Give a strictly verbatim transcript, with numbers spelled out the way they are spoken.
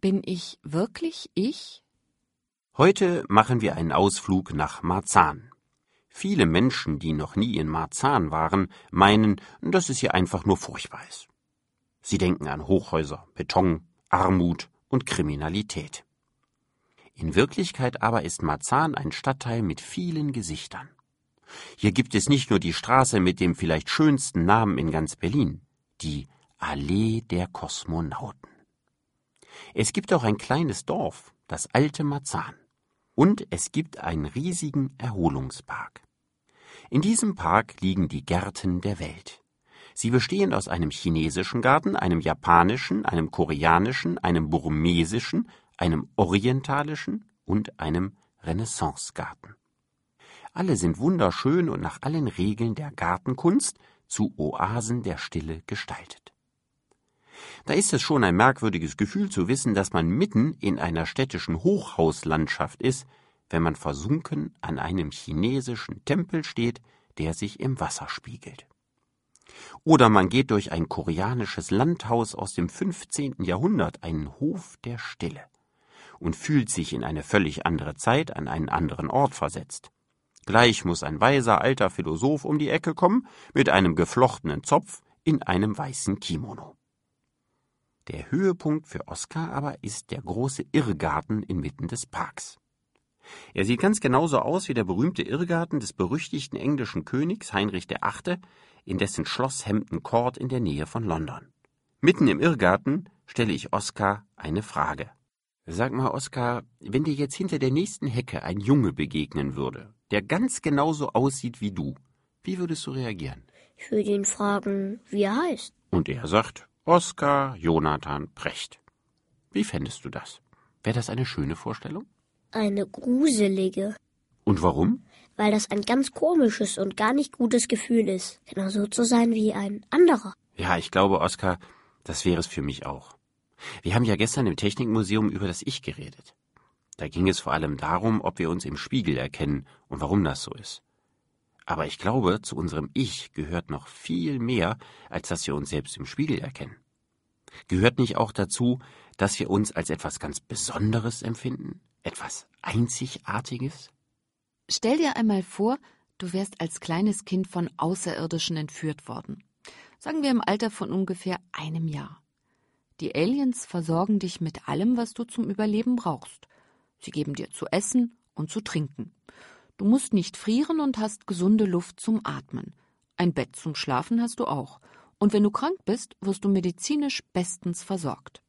Bin ich wirklich ich? Heute machen wir einen Ausflug nach Marzahn. Viele Menschen, die noch nie in Marzahn waren, meinen, dass es hier einfach nur furchtbar ist. Sie denken an Hochhäuser, Beton, Armut und Kriminalität. In Wirklichkeit aber ist Marzahn ein Stadtteil mit vielen Gesichtern. Hier gibt es nicht nur die Straße mit dem vielleicht schönsten Namen in ganz Berlin, die Allee der Kosmonauten. Es gibt auch ein kleines Dorf, das alte Marzahn. Und es gibt einen riesigen Erholungspark. In diesem Park liegen die Gärten der Welt. Sie bestehen aus einem chinesischen Garten, einem japanischen, einem koreanischen, einem burmesischen, einem orientalischen und einem Renaissancegarten. Alle sind wunderschön und nach allen Regeln der Gartenkunst zu Oasen der Stille gestaltet. Da ist es schon ein merkwürdiges Gefühl zu wissen, dass man mitten in einer städtischen Hochhauslandschaft ist, wenn man versunken an einem chinesischen Tempel steht, der sich im Wasser spiegelt. Oder man geht durch ein koreanisches Landhaus aus dem fünfzehnten Jahrhundert, einen Hof der Stille, und fühlt sich in eine völlig andere Zeit an einen anderen Ort versetzt. Gleich muss ein weiser alter Philosoph um die Ecke kommen, mit einem geflochtenen Zopf in einem weißen Kimono. Der Höhepunkt für Oskar aber ist der große Irrgarten inmitten des Parks. Er sieht ganz genauso aus wie der berühmte Irrgarten des berüchtigten englischen Königs Heinrich der Achte, in dessen Schloss Hampton Court in der Nähe von London. Mitten im Irrgarten stelle ich Oskar eine Frage. Sag mal, Oskar, wenn dir jetzt hinter der nächsten Hecke ein Junge begegnen würde, der ganz genauso aussieht wie du, wie würdest du reagieren? Ich würde ihn fragen, wie er heißt. Und er sagt, Oskar Jonathan Precht. Wie fändest du das? Wäre das eine schöne Vorstellung? Eine gruselige. Und warum? Weil das ein ganz komisches und gar nicht gutes Gefühl ist, genauso zu sein wie ein anderer. Ja, ich glaube, Oskar, das wäre es für mich auch. Wir haben ja gestern im Technikmuseum über das Ich geredet. Da ging es vor allem darum, ob wir uns im Spiegel erkennen und warum das so ist. Aber ich glaube, zu unserem Ich gehört noch viel mehr, als dass wir uns selbst im Spiegel erkennen. Gehört nicht auch dazu, dass wir uns als etwas ganz Besonderes empfinden? Etwas Einzigartiges? Stell dir einmal vor, du wärst als kleines Kind von Außerirdischen entführt worden. Sagen wir im Alter von ungefähr einem Jahr. Die Aliens versorgen dich mit allem, was du zum Überleben brauchst. Sie geben dir zu essen und zu trinken. Du musst nicht frieren und hast gesunde Luft zum Atmen. Ein Bett zum Schlafen hast du auch. Und wenn du krank bist, wirst du medizinisch bestens versorgt.